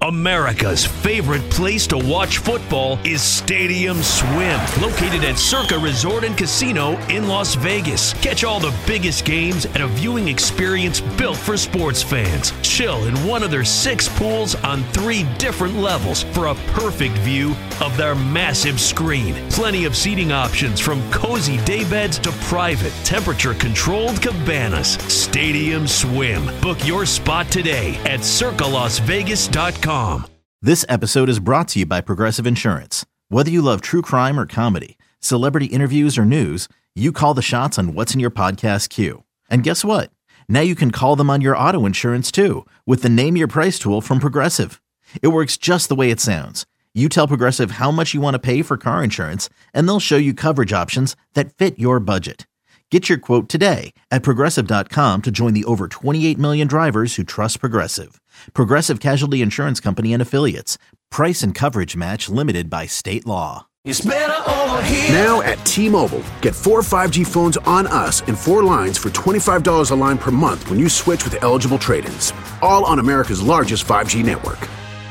America's favorite place to watch football is Stadium Swim, located at Circa Resort and Casino in Las Vegas. Catch all the biggest games at a viewing experience built for sports fans. Chill in one of their 6 pools on 3 different levels for a perfect view of their massive screen. Plenty of seating options from cozy daybeds to private, temperature-controlled cabanas. Stadium Swim. Book your spot today at circalasvegas.com. This episode is brought to you by Progressive Insurance. Whether you love true crime or comedy, celebrity interviews or news, you call the shots on what's in your podcast queue. And guess what? Now you can call them on your auto insurance too with the Name Your Price tool from Progressive. It works just the way it sounds. You tell Progressive how much you want to pay for car insurance, and they'll show you coverage options that fit your budget. Get your quote today at Progressive.com to join the over 28 million drivers who trust Progressive. Progressive Casualty Insurance Company and Affiliates. Price and coverage match limited by state law. It's better over here. Now at T-Mobile, get 4 5G phones on us and 4 lines for $25 a line per month when you switch with eligible trade-ins. All on America's largest 5G network.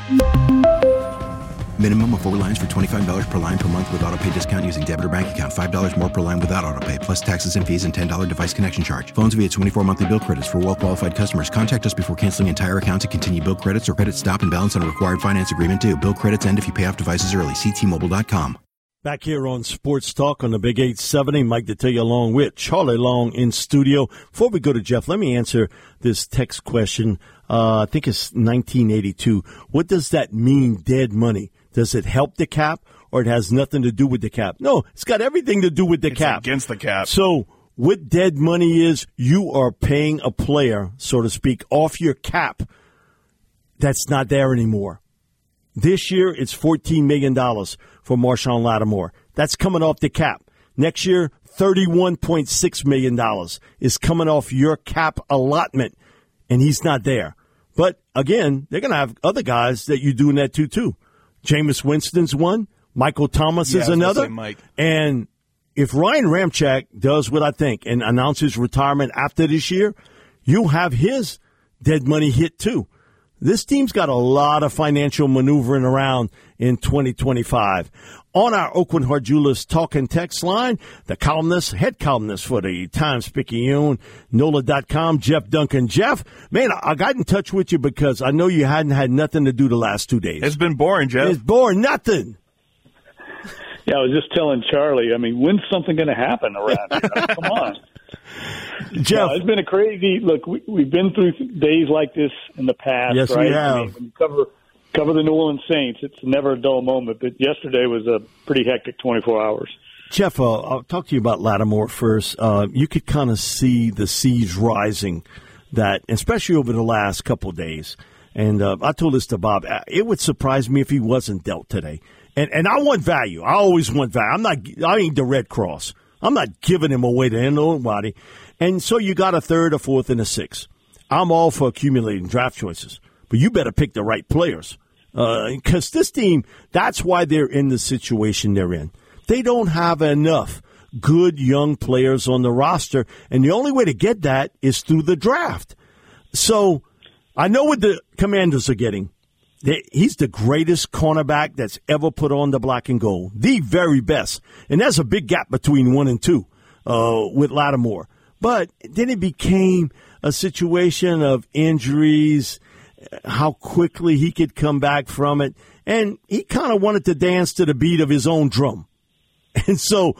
Minimum of 4 lines for $25 per line per month with autopay discount using debit or bank account. $5 more per line without autopay, plus taxes and fees and $10 device connection charge. Phones via 24 monthly bill credits for well-qualified customers. Contact us before canceling entire account to continue bill credits or credit stop and balance on a required finance agreement due. Bill credits end if you pay off devices early. See T-Mobile.com. Back here on Sports Talk on the Big 870, Mike Detillier along with Charlie Long in studio. Before we go to Jeff, let me answer this text question. I think it's 1982. What does that mean, dead money? Does it help the cap, or it has nothing to do with the cap? No, it's got everything to do with the cap. Against the cap. So what dead money is, you are paying a player, so to speak, off your cap that's not there anymore. This year, it's $14 million for Marshawn Lattimore. That's coming off the cap. Next year, $31.6 million is coming off your cap allotment, and he's not there. But, again, they're going to have other guys that you're doing that to, too. Jameis Winston's one. Michael Thomas is another. Mike. And if Ryan Ramczyk does what I think and announces retirement after this year, you'll have his dead money hit, too. This team's got a lot of financial maneuvering around in 2025. On our Oakland Heart Jewelers talk and text line, the columnist, head columnist for the Times-Picayune, NOLA.com, Jeff Duncan. Jeff, man, I got in touch with you because I know you hadn't had nothing to do the last 2 days. It's been boring, Jeff. It's boring, nothing. Yeah, I was just telling Charlie, when's something going to happen around here? Come on. Jeff. It's been a crazy look. We've been through days like this in the past, yes, right? We have. When you cover the New Orleans Saints, it's never a dull moment. But yesterday was a pretty hectic 24 hours. Jeff, I'll talk to you about Lattimore first. You could kind of see the seeds rising, that especially over the last couple of days. And I told this to Bob. It would surprise me if he wasn't dealt today. And I want value. I always want value. I ain't the Red Cross. I'm not giving him away to nobody. And so you got a third, a fourth, and a sixth. I'm all for accumulating draft choices, but you better pick the right players. Because this team, that's why they're in the situation they're in. They don't have enough good young players on the roster, and the only way to get that is through the draft. So I know what the Commanders are getting. He's the greatest cornerback that's ever put on the black and gold, the very best. And there's a big gap between 1 and 2 with Lattimore. But then it became a situation of injuries, how quickly he could come back from it. And he kind of wanted to dance to the beat of his own drum. And so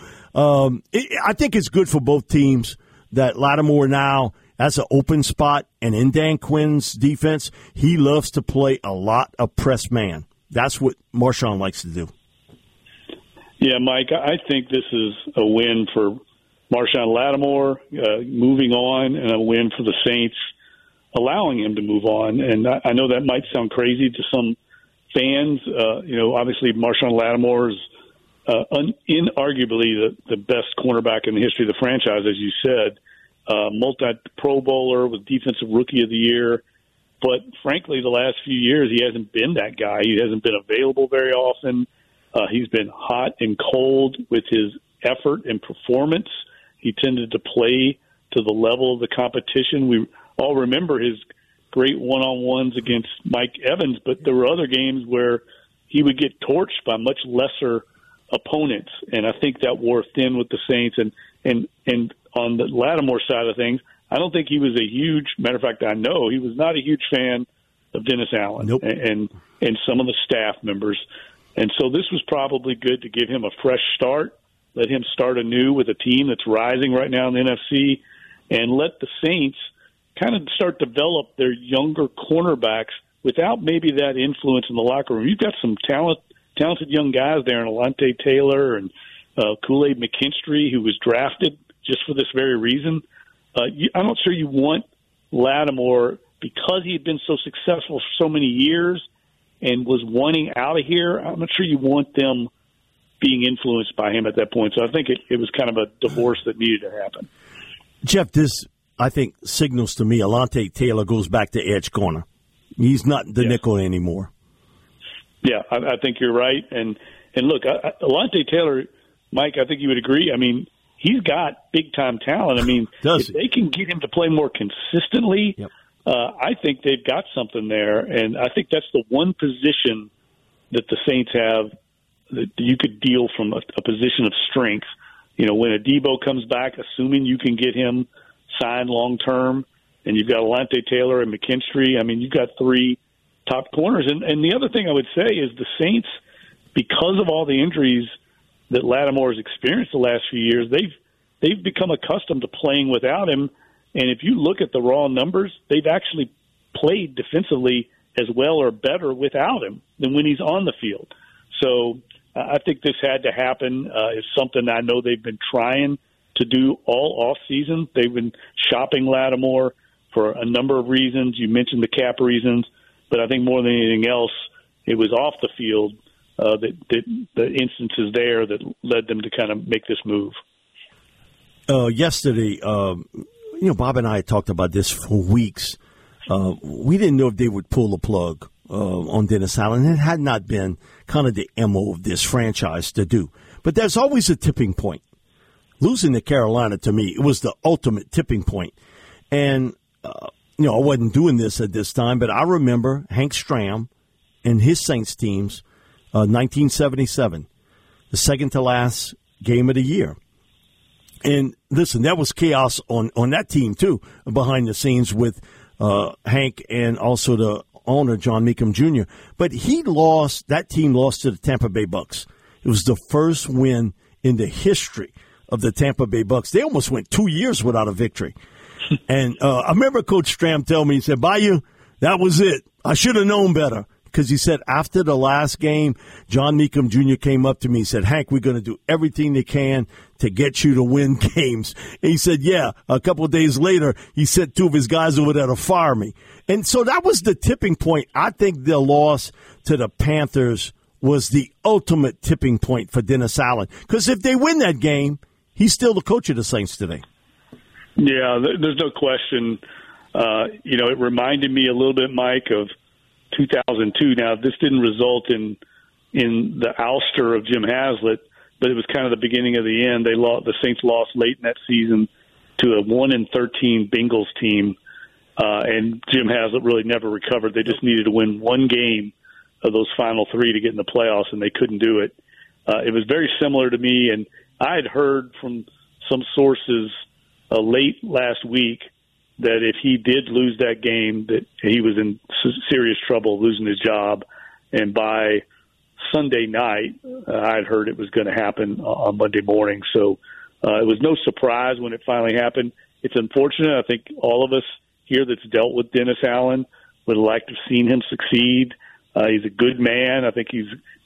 I think it's good for both teams that Lattimore now has an open spot. And in Dan Quinn's defense, he loves to play a lot of press man. That's what Marshawn likes to do. Yeah, Mike, I think this is a win for Marshawn Lattimore moving on, and a win for the Saints allowing him to move on. And I know that might sound crazy to some fans. Obviously Marshawn Lattimore is inarguably the best cornerback in the history of the franchise, as you said. Multi-Pro Bowler, was Defensive Rookie of the Year. But frankly, the last few years, he hasn't been that guy. He hasn't been available very often. He's been hot and cold with his effort and performance. He tended to play to the level of the competition. We all remember his great one-on-ones against Mike Evans, but there were other games where he would get torched by much lesser opponents, and I think that wore thin with the Saints. And on the Lattimore side of things, I don't think he was a huge – matter of fact, I know he was not a huge fan of Dennis Allen and some of the staff members. And so this was probably good to give him a fresh start, let him start anew with a team that's rising right now in the NFC, and let the Saints kind of start develop their younger cornerbacks without maybe that influence in the locker room. You've got some talented young guys there, and Alontae Taylor and Kool-Aid McKinstry, who was drafted just for this very reason. I'm not sure you want Lattimore, because he had been so successful for so many years and was wanting out of here, I'm not sure you want them being influenced by him at that point. So I think it was kind of a divorce that needed to happen. Jeff, this, I think, signals to me Alontae Taylor goes back to edge corner. He's not the nickel anymore. Yeah, I think you're right. And look, Alontae Taylor, Mike, I think you would agree. I mean, he's got big-time talent. I mean, if they can get him to play more consistently, I think they've got something there. And I think that's the one position that the Saints have that you could deal from a position of strength. You know, when Adebo comes back, assuming you can get him signed long-term, and you've got Alontae Taylor and McKinstry, I mean, you've got three top corners. And the other thing I would say is the Saints, because of all the injuries that Lattimore has experienced the last few years, they've become accustomed to playing without him. And if you look at the raw numbers, they've actually played defensively as well or better without him than when he's on the field. So I think this had to happen. It's something I know they've been trying to do all off season. They've been shopping Lattimore for a number of reasons. You mentioned the cap reasons, but I think more than anything else, it was off the field that the instances there that led them to kind of make this move. Yesterday, Bob and I had talked about this for weeks. We didn't know if they would pull the plug on Dennis Allen. It had not been kind of the MO of this franchise to do. But there's always a tipping point. Losing to Carolina, to me, it was the ultimate tipping point. And, I wasn't doing this at this time, but I remember Hank Stram and his Saints teams, 1977, the second to last game of the year. And listen, that was chaos on that team, too, behind the scenes with Hank and also the owner, John Mecum Jr. But that team lost to the Tampa Bay Bucks. It was the first win in the history of the Tampa Bay Bucks. They almost went 2 years without a victory. And I remember Coach Stram telling me, he said, Bayou, that was it. I should have known better. Because he said after the last game, John Mecum Jr. came up to me and said, Hank, we're going to do everything they can to get you to win games. And he said, a couple of days later, he sent two of his guys over there to fire me. And so that was the tipping point. I think the loss to the Panthers was the ultimate tipping point for Dennis Allen. Because if they win that game, he's still the coach of the Saints today. Yeah, there's no question. It reminded me a little bit, Mike, of 2002. Now, this didn't result in the ouster of Jim Haslett, but it was kind of the beginning of the end. The Saints lost late in that season to a 1-13 Bengals team, and Jim Haslett really never recovered. They just needed to win one game of those final three to get in the playoffs, and they couldn't do it. It was very similar to me, and I had heard from some sources late last week that if he did lose that game, that he was in serious trouble losing his job. And by Sunday night, I'd heard it was going to happen on Monday morning. So it was no surprise when it finally happened. It's unfortunate. I think all of us here that's dealt with Dennis Allen would have liked to have seen him succeed. He's a good man. I think he's,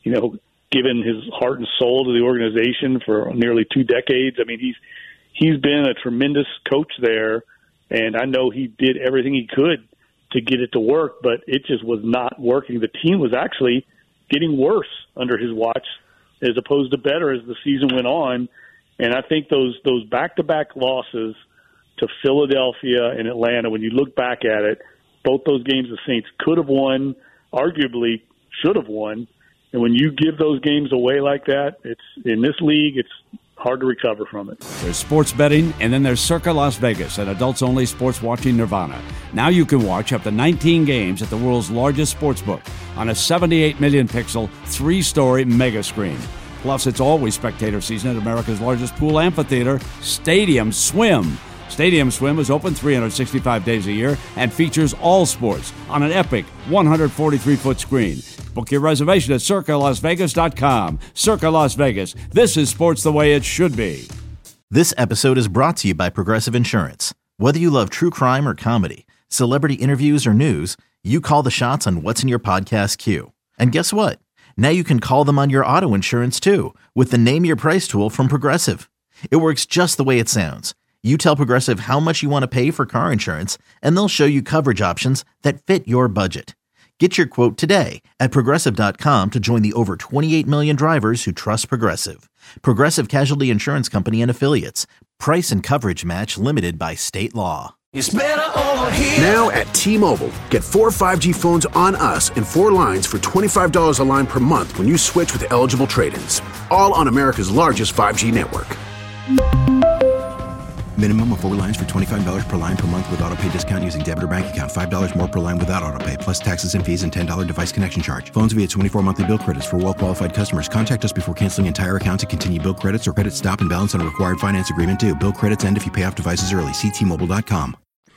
given his heart and soul to the organization for nearly 2 decades. I mean, he's been a tremendous coach there. And I know he did everything he could to get it to work, but it just was not working. The team was actually getting worse under his watch as opposed to better as the season went on. And I think those back-to-back losses to Philadelphia and Atlanta, when you look back at it, both those games the Saints could have won, arguably should have won. And when you give those games away like that, it's in this league, it's hard to recover from it. There's sports betting, and then there's Circa Las Vegas, an adults-only sports watching nirvana. Now you can watch up to 19 games at the world's largest sportsbook on a 78 million pixel, 3-story mega screen. Plus, it's always spectator season at America's largest pool amphitheater, Stadium Swim. Stadium Swim is open 365 days a year and features all sports on an epic 143-foot screen. Book your reservation at CircaLasVegas.com. Circa Las Vegas. This is sports the way it should be. This episode is brought to you by Progressive Insurance. Whether you love true crime or comedy, celebrity interviews or news, you call the shots on what's in your podcast queue. And guess what? Now you can call them on your auto insurance too with the Name Your Price tool from Progressive. It works just the way it sounds. You tell Progressive how much you want to pay for car insurance, and they'll show you coverage options that fit your budget. Get your quote today at Progressive.com to join the over 28 million drivers who trust Progressive. Progressive Casualty Insurance Company and Affiliates. Price and coverage match limited by state law. It's better over here. Now at T-Mobile, get 4 5G phones on us and 4 lines for $25 a line per month when you switch with eligible trade-ins. All on America's largest 5G network. Minimum of 4 lines for $25 per line per month with auto pay discount using debit or bank account. $5 more per line without auto pay, plus taxes and fees and $10 device connection charge. Phones via 24 monthly bill credits for well-qualified customers. Contact us before canceling entire account to continue bill credits or credit stop and balance on a required finance agreement due. Bill credits end if you pay off devices early. See T-Mobile.com.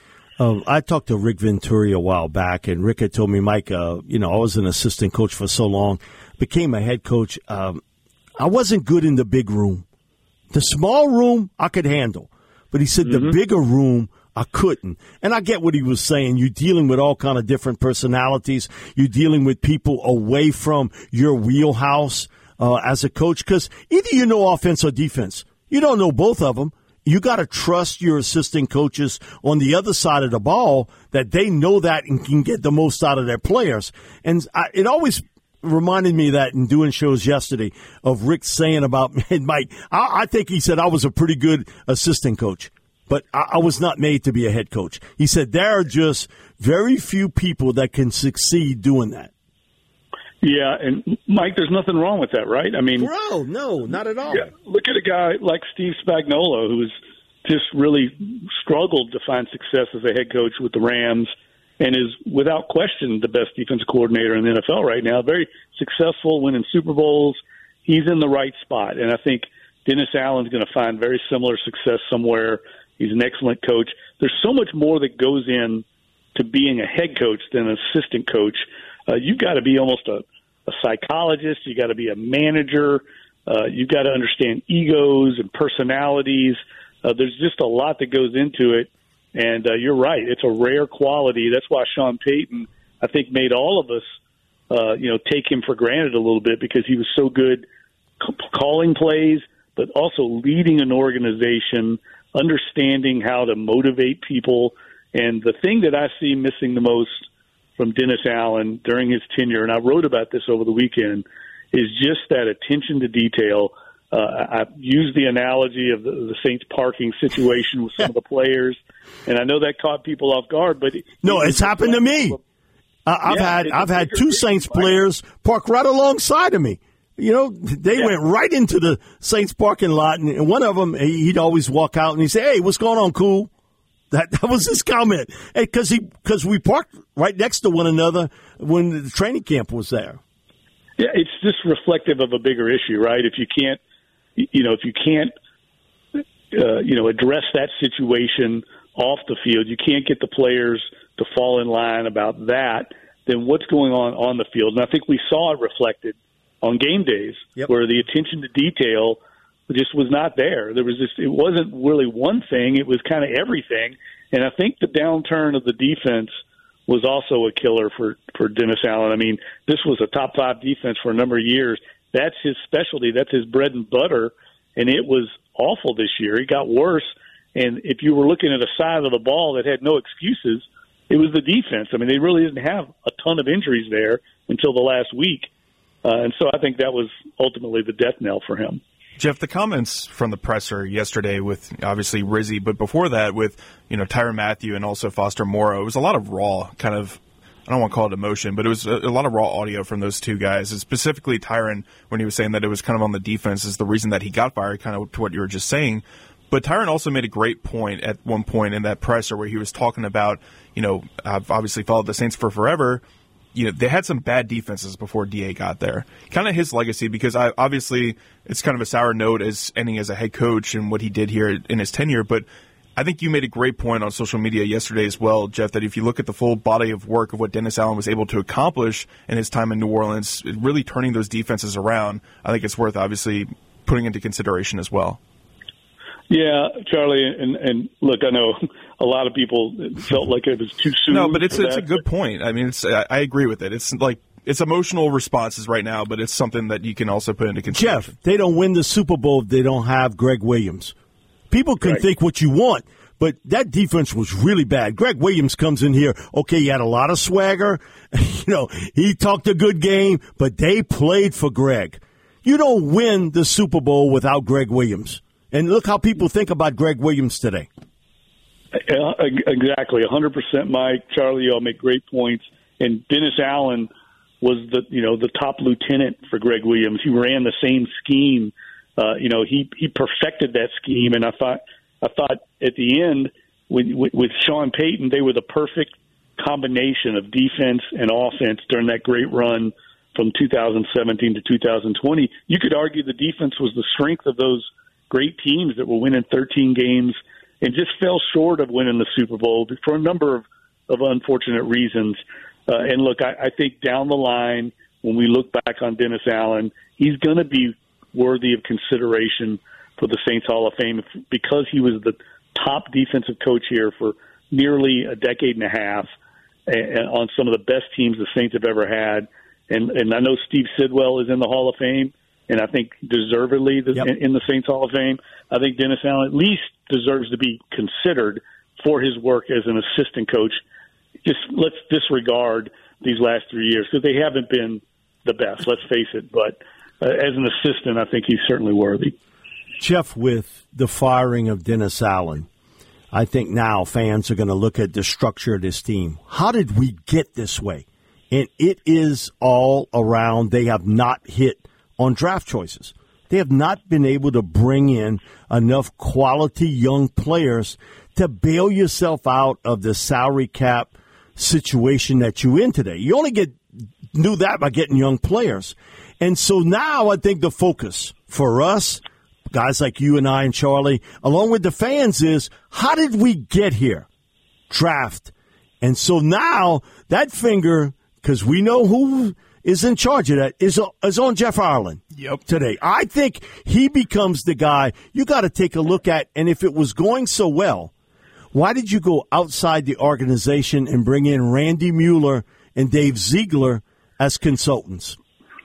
I talked to Rick Venturi a while back, and Rick had told me, Mike, I was an assistant coach for so long, became a head coach. I wasn't good in the big room. The small room, I could handle. But he said the bigger room, I couldn't. And I get what he was saying. You're dealing with all kind of different personalities. You're dealing with people away from your wheelhouse as a coach, because either you know offense or defense. You don't know both of them. You got to trust your assistant coaches on the other side of the ball that they know that and can get the most out of their players. And it always reminded me of that in doing shows yesterday of Rick saying about Mike. I think he said I was a pretty good assistant coach, but I was not made to be a head coach. He said there are just very few people that can succeed doing that. Yeah, and Mike, there's nothing wrong with that, right? I mean, no, not at all. Yeah, look at a guy like Steve Spagnuolo, who's just really struggled to find success as a head coach with the Rams, and is without question the best defensive coordinator in the NFL right now. Very successful, winning Super Bowls. He's in the right spot, and I think Dennis Allen's going to find very similar success somewhere. He's an excellent coach. There's so much more that goes in to being a head coach than an assistant coach. You've got to be almost a psychologist. You got to be a manager. You've got to understand egos and personalities. There's just a lot that goes into it. And you're right. It's a rare quality. That's why Sean Payton, I think, made all of us, take him for granted a little bit, because he was so good calling plays, but also leading an organization, understanding how to motivate people. And the thing that I see missing the most from Dennis Allen during his tenure, and I wrote about this over the weekend, is just that attention to detail. I used the analogy of the Saints parking situation with some of the players, and I know that caught people off guard. But it's happened to me. I've had two Saints players park right alongside of me. They went right into the Saints parking lot, and one of them, he'd always walk out and he'd say, "Hey, what's going on, cool?" That was his comment, because we parked right next to one another when the training camp was there. Yeah, it's just reflective of a bigger issue, right? If you can't address that situation off the field, you can't get the players to fall in line about that, then what's going on the field? And I think we saw it reflected on game days, where the attention to detail just was not there. It wasn't really one thing, it was kind of everything. And I think the downturn of the defense was also a killer for Dennis Allen. I mean, this was a top 5 defense for a number of years. That's his specialty. That's his bread and butter. And it was awful this year. It got worse. And if you were looking at a side of the ball that had no excuses, it was the defense. I mean, they really didn't have a ton of injuries there until the last week. And so I think that was ultimately the death knell for him. Jeff, the comments from the presser yesterday with obviously Rizzi, but before that with Tyrann Mathieu and also Foster Moreau, it was a lot of raw kind of I don't want to call it emotion, but it was a lot of raw audio from those two guys, and specifically Tyrann, when he was saying that it was kind of on the defense is the reason that he got fired, kind of to what you were just saying. But Tyrann also made a great point at one point in that presser where he was talking about, I've obviously followed the Saints for forever. They had some bad defenses before DA got there. Kind of his legacy, because obviously it's kind of a sour note as ending as a head coach and what he did here in his tenure, but I think you made a great point on social media yesterday as well, Jeff, that if you look at the full body of work of what Dennis Allen was able to accomplish in his time in New Orleans, really turning those defenses around, I think it's worth obviously putting into consideration as well. Yeah, Charlie, and look, I know a lot of people felt like it was too soon. No, but it's a good point. I mean, I agree with it. It's like it's emotional responses right now, but it's something that you can also put into consideration. Jeff, they don't win the Super Bowl if they don't have Greg Williams. People can think what you want, but that defense was really bad. Greg Williams comes in here. Okay, he had a lot of swagger. He talked a good game, but they played for Greg. You don't win the Super Bowl without Greg Williams. And look how people think about Greg Williams today. Exactly, 100%, Mike. Charlie, you all make great points. And Dennis Allen was the top lieutenant for Greg Williams. He ran the same scheme. He perfected that scheme, and I thought at the end with Sean Payton, they were the perfect combination of defense and offense during that great run from 2017 to 2020. You could argue the defense was the strength of those great teams that were winning 13 games and just fell short of winning the Super Bowl for a number of unfortunate reasons. And look, I think down the line, when we look back on Dennis Allen, he's going to be worthy of consideration for the Saints Hall of Fame because he was the top defensive coach here for nearly a decade and a half and on some of the best teams the Saints have ever had. And I know Steve Sidwell is in the Hall of Fame, and I think deservedly in the Saints Hall of Fame. I think Dennis Allen at least deserves to be considered for his work as an assistant coach. Just let's disregard these last 3 years because they haven't been the best, let's face it. But as an assistant, I think he's certainly worthy. Jeff, with the firing of Dennis Allen, I think now fans are going to look at the structure of this team. How did we get this way? And it is all around. They have not hit on draft choices. They have not been able to bring in enough quality young players to bail yourself out of the salary cap situation that you're in today. You only knew that by getting young players. And so now I think the focus for us, guys like you and I and Charlie, along with the fans, is how did we get here? Draft. And so now that finger, because we know who is in charge of that, is on Jeff Ireland today. I think he becomes the guy you got to take a look at. And if it was going so well, why did you go outside the organization and bring in Randy Mueller and Dave Ziegler as consultants?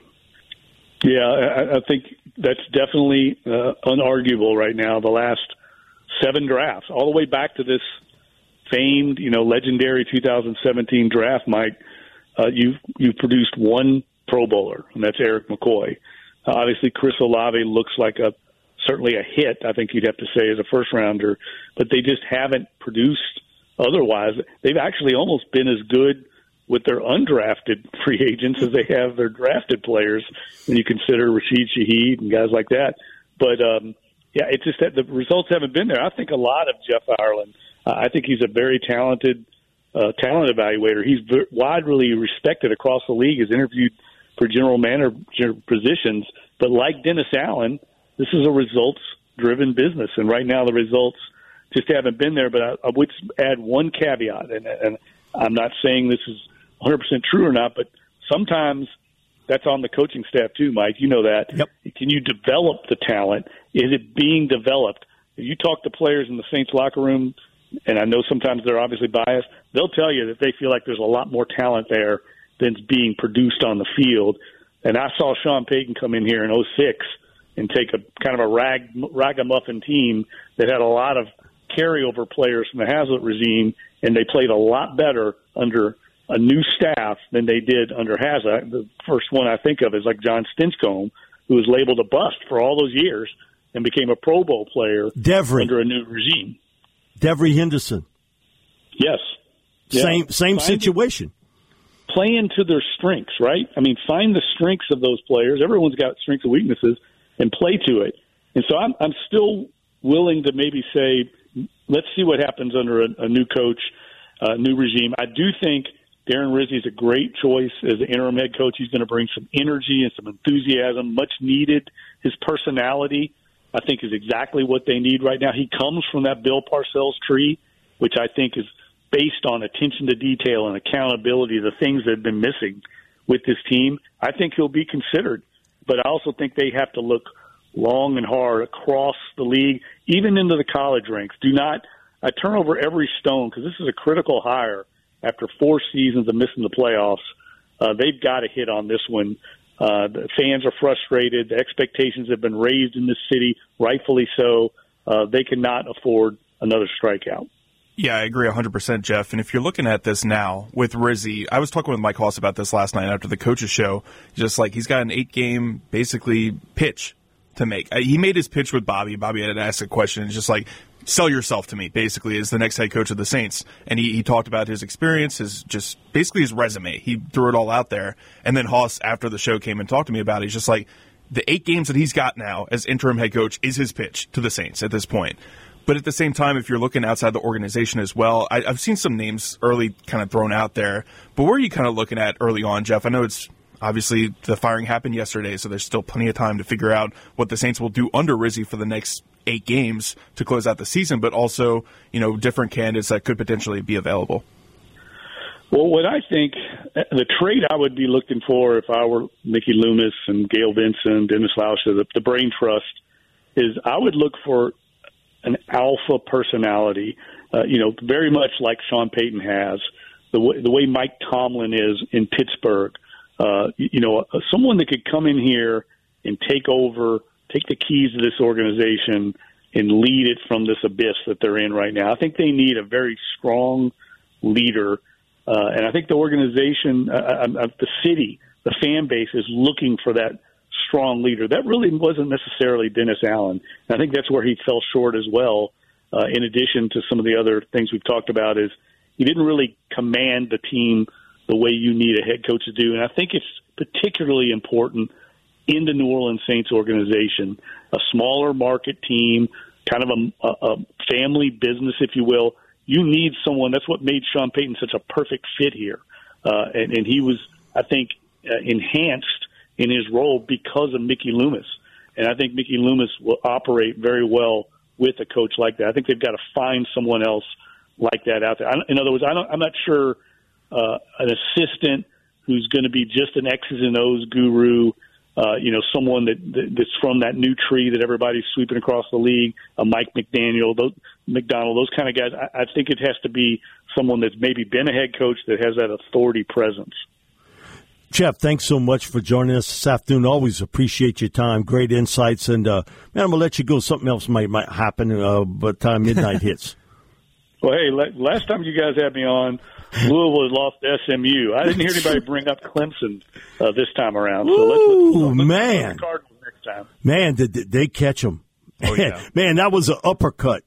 Yeah, I think that's definitely unarguable right now. The last 7 drafts, all the way back to this famed, legendary 2017 draft, Mike, you've produced one Pro Bowler, and that's Eric McCoy. Obviously, Chris Olave looks like certainly a hit, I think you'd have to say, as a first-rounder, but they just haven't produced otherwise. They've actually almost been as good with their undrafted free agents as they have their drafted players when you consider Rashid Shaheed and guys like that. But, it's just that the results haven't been there. I think a lot of Jeff Ireland. I think he's a very talented talent evaluator. He's widely respected across the league, is interviewed for general manager positions. But like Dennis Allen, this is a results-driven business, and right now the results just haven't been there. But I would add one caveat, and I'm not saying this is 100% true or not, but sometimes that's on the coaching staff too, Mike. You know that. Yep. Can you develop the talent? Is it being developed? If you talk to players in the Saints locker room, and I know sometimes they're obviously biased, they'll tell you that they feel like there's a lot more talent there than's being produced on the field. And I saw Sean Payton come in here in 2006 and take a kind of a ragamuffin team that had a lot of carryover players from the Haslett regime, and they played a lot better under a new staff than they did under Haslett. The first one I think of is like John Stinchcomb, who was labeled a bust for all those years and became a Pro Bowl player under a new regime. Devery Henderson. Yes. Same situation. play into their strengths, right? I mean, find the strengths of those players. Everyone's got strengths and weaknesses, and play to it. And so I'm still willing to maybe say, let's see what happens under a new coach, new regime. I do think Darren Rizzi is a great choice as the interim head coach. He's going to bring some energy and some enthusiasm, much needed. His personality, I think, is exactly what they need right now. He comes from that Bill Parcells tree, which I think is based on attention to detail and accountability, the things that have been missing with this team. I think he'll be considered, but I also think they have to look long and hard across the league, even into the college ranks. I turn over every stone because this is a critical hire after 4 seasons of missing the playoffs. They've got to hit on this one. The fans are frustrated. The expectations have been raised in this city, rightfully so. They cannot afford another strikeout. Yeah, I agree 100%, Jeff. And if you're looking at this now with Rizzi, I was talking with Mike Hoss about this last night after the coaches show. Just like he's got an 8-game basically pitch to make. He made his pitch with Bobby. Bobby had to ask a question. It's just like, sell yourself to me, basically, as the next head coach of the Saints. And he talked about his experience, basically his resume. He threw it all out there. And then Hoss, after the show, came and talked to me about it. He's just like, the 8 games that he's got now as interim head coach is his pitch to the Saints at this point. But at the same time, if you're looking outside the organization as well, I've seen some names early kind of thrown out there. But where are you kind of looking at early on, Jeff? I know it's obviously the firing happened yesterday, so there's still plenty of time to figure out what the Saints will do under Rizzi for the next 8 games to close out the season, but also, different candidates that could potentially be available. Well, what I think, the trade I would be looking for if I were Mickey Loomis and Gail Vincent, Dennis Lauscher, the brain trust, is I would look for an alpha personality, very much like Sean Payton has, the way Mike Tomlin is in Pittsburgh. Someone that could come in here and take the keys to this organization and lead it from this abyss that they're in right now. I think they need a very strong leader, and I think the organization, the city, the fan base is looking for that strong leader. That really wasn't necessarily Dennis Allen. And I think that's where he fell short as well, in addition to some of the other things we've talked about, is he didn't really command the team the way you need a head coach to do. And I think it's particularly important in the New Orleans Saints organization, a smaller market team, kind of a family business, if you will. You need someone. That's what made Sean Payton such a perfect fit here. And he was, I think, enhanced in his role because of Mickey Loomis. And I think Mickey Loomis will operate very well with a coach like that. I think they've got to find someone else like that out there. In other words, I'm not sure an assistant who's going to be just an X's and O's guru, someone that's from that new tree that everybody's sweeping across the league, a Mike McDaniel, those kind of guys. I think it has to be someone that's maybe been a head coach that has that authority presence. Jeff, thanks so much for joining us this afternoon. Always appreciate your time. Great insights. And, man, I'm going to let you go. Something else might happen by the time midnight hits. Well, hey, last time you guys had me on, Louisville had lost to SMU. I didn't hear anybody bring up Clemson this time around. So let's man. Cardinals next time. Man, did they catch them. Oh, yeah. Man, that was an uppercut.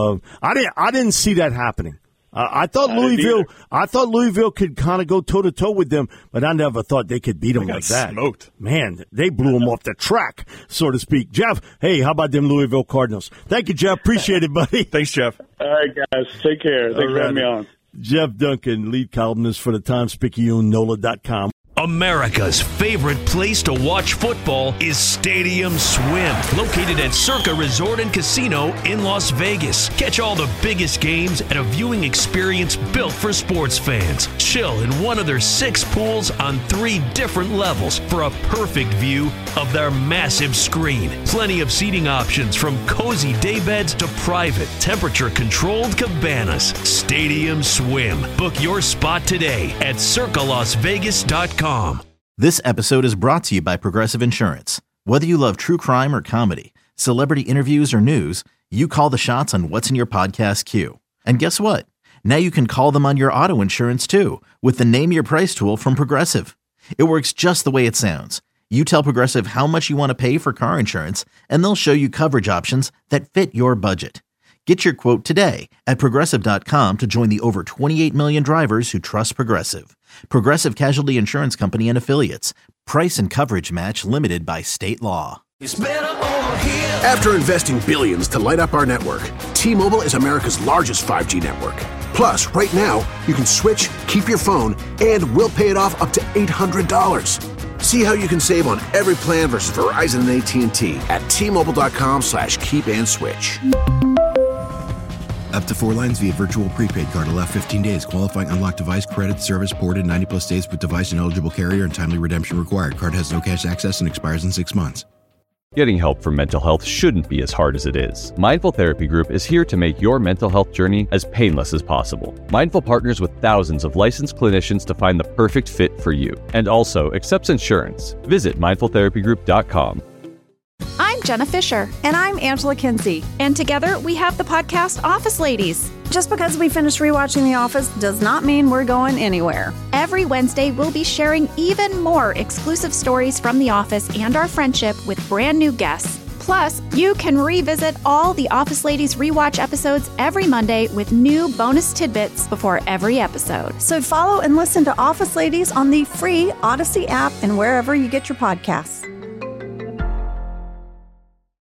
I didn't see that happening. I thought Louisville could kind of go toe-to-toe with them, but I never thought they could beat them like that. Smoked. Man, they blew them off the track, so to speak. Jeff, hey, how about them Louisville Cardinals? Thank you, Jeff. Appreciate it, buddy. Thanks, Jeff. All right, guys. Take care. Thanks for having me on. Jeff Duncan, lead columnist for the Times-Picayune, NOLA.com. America's favorite place to watch football is Stadium Swim, located at Circa Resort and Casino in Las Vegas. Catch all the biggest games at a viewing experience built for sports fans. Chill in one of their 6 pools on 3 different levels for a perfect view of their massive screen. Plenty of seating options from cozy daybeds to private, temperature-controlled cabanas. Stadium Swim. Book your spot today at circalasvegas.com. This episode is brought to you by Progressive Insurance. Whether you love true crime or comedy, celebrity interviews or news, you call the shots on what's in your podcast queue. And guess what? Now you can call them on your auto insurance too with the Name Your Price tool from Progressive. It works just the way it sounds. You tell Progressive how much you want to pay for car insurance, and they'll show you coverage options that fit your budget. Get your quote today at Progressive.com to join the over 28 million drivers who trust Progressive. Progressive Casualty Insurance Company and Affiliates. Price and coverage match limited by state law. It's better over here. After investing billions to light up our network, T-Mobile is America's largest 5G network. Plus, right now, you can switch, keep your phone, and we'll pay it off up to $800. See how you can save on every plan versus Verizon and AT&T at T-Mobile.com/keep-and-switch. Up to 4 lines via virtual prepaid card. Allow 15 days. Qualifying unlocked device credit service ported 90-plus days with device and eligible carrier and timely redemption required. Card has no cash access and expires in 6 months. Getting help for mental health shouldn't be as hard as it is. Mindful Therapy Group is here to make your mental health journey as painless as possible. Mindful partners with thousands of licensed clinicians to find the perfect fit for you, and also accepts insurance. Visit mindfultherapygroup.com. I'm Jenna Fisher. And I'm Angela Kinsey. And together we have the podcast Office Ladies. Just because we finished rewatching The Office does not mean we're going anywhere. Every Wednesday, we'll be sharing even more exclusive stories from The Office and our friendship with brand new guests. Plus, you can revisit all the Office Ladies rewatch episodes every Monday with new bonus tidbits before every episode. So follow and listen to Office Ladies on the free Odyssey app and wherever you get your podcasts.